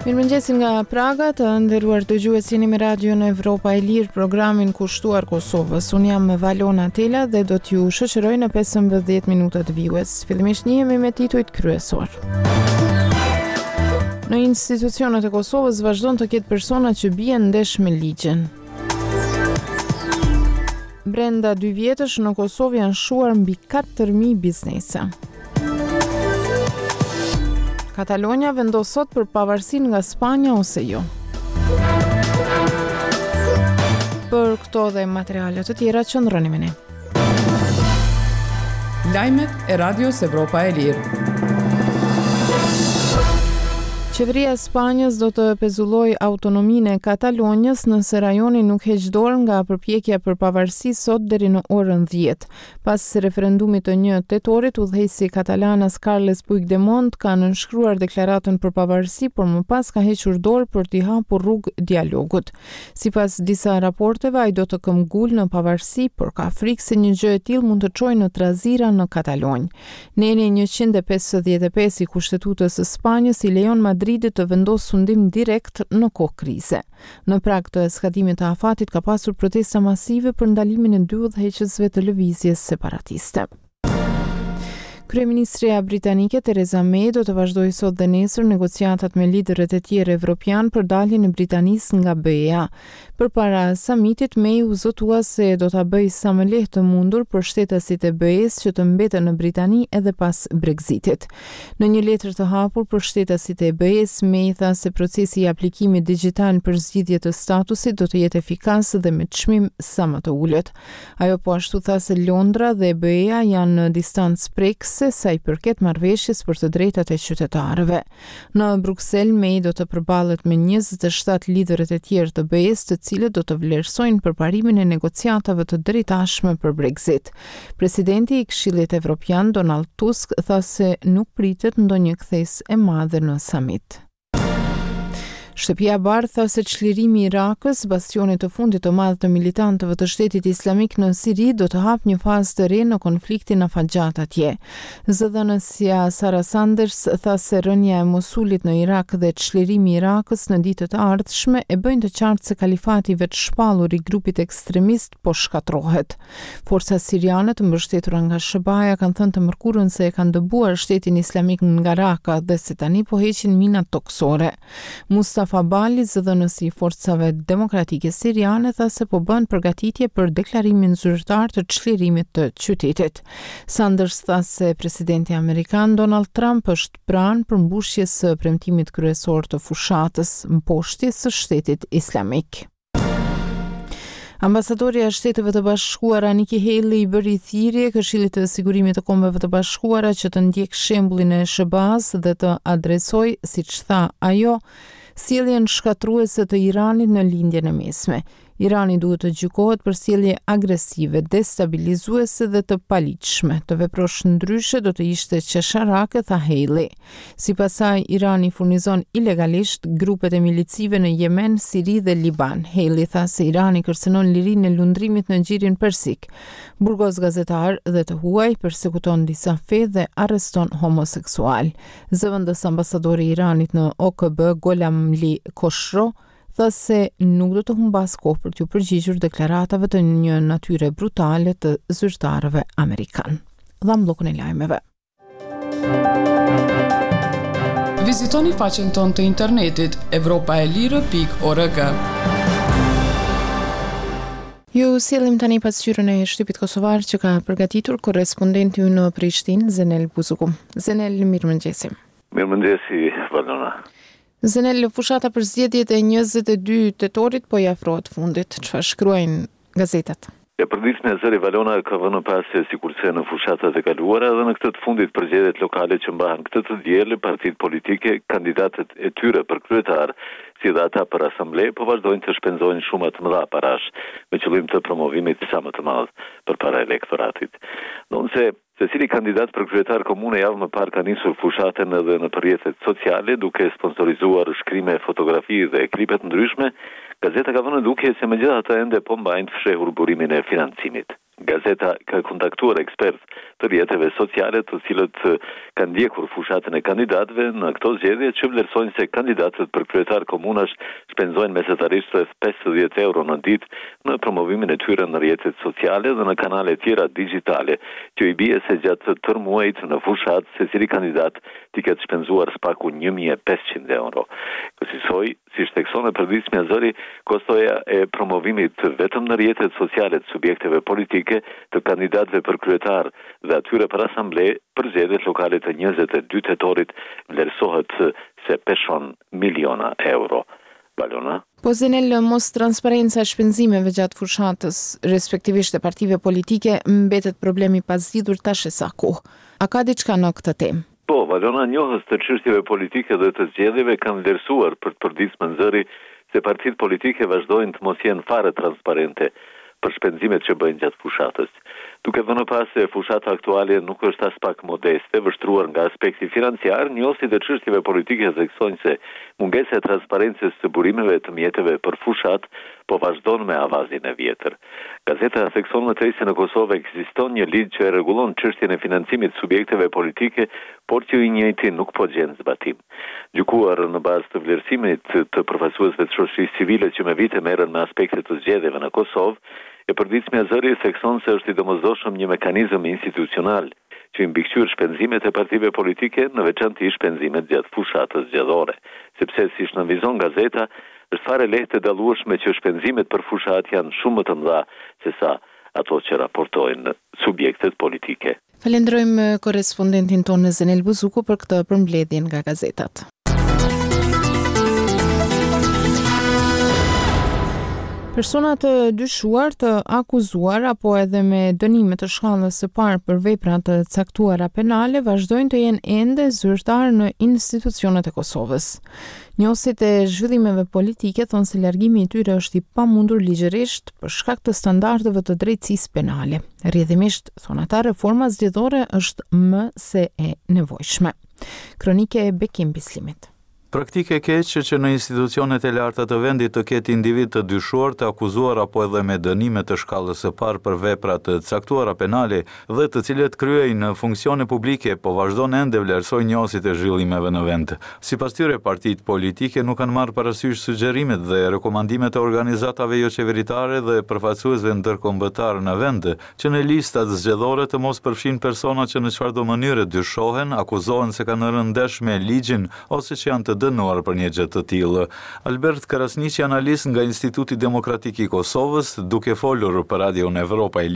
Mirëmëngjes nga Praga, të nderuar dëgjues, jeni me Radion Evropa e Lirë, programin kushtuar Kosovës. Unë jam Valona Tela dhe do t'ju shoqëroj në 15 minutat vijues. Fillimisht njihemi me titujt kryesor. Në institucionet e Kosovës vazhdon të ketë persona që bien ndesh me ligjin. Brenda 2 vjetësh në Kosovë janë shuar mbi 4.000 biznese. Katalonja vendos sot për pavarësinë nga Spanja ose jo. Për këto dhe materiale të tjera qëndroni me ne. Lajmet e Radios Evropa e Lirë. Qeveria e Spanjës do të pezullojë autonominë e Katalonjës nëse rajoni nuk heq dorë nga përpjekja për pavarësi sot deri në orën 10. Pas referendumit të 1 tetorit, udhëheqësi katalan Carles Puigdemont ka nënshkruar deklaratën për pavarësi, por më pas ka hequr dorë për t'i hapur rrugë dialogut. Sipas disa raporteve, ai do të këmbgul në pavarësi, por ka frikë se një gjë e tillë mund të çojë në trazira në Katalonjë. Neni 155 i Kushtetutës së Spanjës i lejon Madridit të vendosë sundim direkt në kohë krize. Në prag të skatimit të afatit ka pasur protesta masive për ndalimin e 2 udhëheqësve të lëvizjes separatiste. Kryeministria britanike Theresa May do të vazhdojë sot dhe nesër negociatat me liderët e tjerë evropian për daljen e Britanisë nga BE-a. Përpara samitit, May u zotua se do ta bëjë sa më lehtë të mundur për shtetasit e BE-s që të mbeten në Britani edhe pas Brexitit. Në një letër të hapur për shtetasit e BE-s, May tha se procesi i aplikimit digjital për zgjidhje të statusit do të jetë efikas dhe me çmim sa më të ulët. Ajo po ashtu tha se Londra dhe BE-a janë në distancë prekse sa i përket marrëveshjes për të drejtat e qytetarëve. Në Bruksel, May do të përballet me 27 liderët e tjerë të BE-s, të cilët do të vlerësojnë përparimin e negociatave të drejtashme për Brexit. Presidenti i Këshillit Evropian Donald Tusk tha se nuk pritet ndonjë kthesë e madhe në samit. Shtëpia e Bardhë tha se çlirimi i Irakës, bastionit të fundit të madh të militantëve të Shtetit Islamik në Siri, do të hapë një fazë të re në konfliktin në Fallujah atje. Zëdhënësja Sarah Sanders tha se rënja e Mosulit në Irak dhe çlirimi i Irakës në ditët e ardhshme e bëjnë të qartë se kalifati i vetë shpallur i grupit ekstremist po shkatrohet. Forcat siriane të mbështetura nga SHBA kanë thënë të mërkurën se e kanë dëbuar Shtetin Islamik nga Raqqa dhe se tani po heqin mina toksore. Mustafa Bali, zëdhënësi i forcave demokratike siriane, tha se po bën përgatitje për deklarimin zyrtar të çlirimit të qytetit. Sanders tha se presidenti amerikan Donald Trump është pranë përmbushjes së premtimit kryesor të fushatës mposhtjes së Shtetit Islamik. Ambasadorja e Shteteve të Bashkuara Nikki Haley i bëri thirrje Këshillit të Sigurimit të Kombeve të Bashkuara që të ndjek shembullin e SHBA-s dhe të adresoj, siç tha ajo, sjelljen shkatruese të Iranit në lindjen e mesme. Irani duhet të gjykohet për sjellje agresive, destabilizuese dhe të paligjshme. Të veprosh ndryshe do të ishte qesharake, tha Haley. Sipas saj, Irani furnizon ilegalisht grupet e milicive në Yemen, Siri dhe Liban. Haley tha se Irani kërcënon lirinë e lundrimit në Gjirin Persik. Burgos gazetar dhe të huaj persekuton disa fe dhe arreston homoseksual. Zëvendës ambasadori i Iranit në OKB Gholamli Khoshro tha se nuk do të humbas kohë për t'u përgjigjur deklaratave të një natyre brutale të zyrtarëve amerikan. Dham bllokun e lajmeve. Vizitoni faqen tonë të internetit evropaelire.org. Ju sillim tani pasqyrën e shtypit kosovar që ka përgatitur korrespondenti ynë në Prishtinë, Zenel Buzuku. Zenel, mirëmëngjesi. Mirëmëngjesi, Valona. Zenel, fushata për zgjedhjet e 22 tetorit po i afrohet fundit. Çfarë shkruajnë gazetat? Përditshme e zëri Valona ka vënë pasje sikurse në fushatat e kaluara dhe në këtë të fundit për zgjedhjet lokale që mbahen këtë të dielë, partitë politike, kandidatët e tyre për kryetar, si dhe ata për asamble, po vazhdojnë të shpenzojnë shumë të mëdha parash, me qëllim të promovimit sa më të madh përpara elektoratit. Nëse secili kandidat për kryetar komune javë më parë ka nisur fushatën edhe në rrjetet sociale, duke sponsorizuar shkrime, fotografi dhe klipe të ndryshme, gazeta ka vënë duke se megjithatë ende po mbajnë fshehur burimin e financimit. Gazeta ka kontaktuar ekspert të rrjeteve sociale të cilët kanë ndjekur fushatën e kandidatëve në këto zgjedhje që vlerësojnë se kandidatët për kryetar komunash shpenzojnë mesatarisht rreth 50 euro në ditë në promovimin e tyre në rrjetet sociale dhe në kanale tjera digjitale, që i bie se gjatë tërë muajit në fushat secili kandidat t'i ketë shpenzuar spaku 1500 euro. Kësaj, si shtekson e përditshmja zëri, kostoja e promovimit vetëm në rrjetet sociale të subjekteve politike të kandidatëve për kryetar dhe atyre për asamble për zgjedhjet lokale të 22 tetorit vlerësohet se peshon miliona euro. Balona? Po Zenel, mos transparenca e shpenzimeve gjatë fushatës, respektivisht e partive politike, mbetet problemi pasditur tash e sa kohë. A ka diçka në këtë temë? Po, Valona, njohës të çështjeve politike dhe të zgjedhjeve kanë vlerësuar për të përditshmën zëri se partitë politike vazhdojnë të mos jenë fare transparente për shpenzimet që bëjnë gjatë fushatës. Duke vënë pas se fushata aktuale nuk është as pak modeste, vështruar nga aspekti financiar, njohësit e çështjeve politike theksojnë se mungesa e transparencës së burimeve të mjeteve për fushat po vazhdon me avazin e vjetër. Gazeta thekson më tej se në Kosovë ekziston një ligj që e rregullon çështjen e financimit të subjekteve politike, por që i njëjti nuk po gjen zbatim. Gjykuar në bazë të vlerësimit të përfaqësuesve të shoqërisë civile që me vite merren me aspekte të zgjedhjeve në Kosovë, e përditshmja zëri thekson se është i domosdoshëm një mekanizëm institucional që i mbikëqyr shpenzimet e partive politike, në veçantë shpenzimet gjatë fushatës zgjedhore, sepse siç nënvizon gazeta, është fare lehtë e dallueshme që shpenzimet për fushat janë shumë më të mëdha se sa ato që raportojnë subjektet politike. Falenderojmë korrespondentin tonë Zenel Buzuku për këtë përmbledhje nga gazetat. Persona të dyshuar, të akuzuar apo edhe me dënime të shkallës së parë për vepra të caktuara penale vazhdojnë të jenë ende zyrtar në institucionet e Kosovës. Njohësit e zhvillimeve politike thonë se largimi i tyre është i pamundur ligjërisht për shkak të standardeve të drejtësisë penale. Rrjedhimisht, thonë ata, reforma zgjedhore është më se e nevojshme. Kronike e Bekim Bislimit. Praktike keqe që në institucionet e larta të vendit të ketë individ të dyshuar, të akuzuar apo edhe me dënime të shkallës së parë për vepra të caktuara penale dhe të cilët kryejnë në funksione publike, po vazhdon ende vlerësojnë njohësit e zhvillimeve në vend. Sipas tyre, partitë politike nuk kanë marrë parasysh sugjerimet dhe rekomandimet e organizatave jo qeveritare dhe përfaqësuesve ndërkombëtar në vend, që në listat zgjedhore të mos përfshin persona që në çfarëdo mënyre dyshohen, akuzohen se kanë rënë ndesh me ligjin ose që janë të dënuar për një gjë të tillë. Albert Karasniqi, analist nga Instituti Demokratik i Kosovës, duke folur për Radio Evropa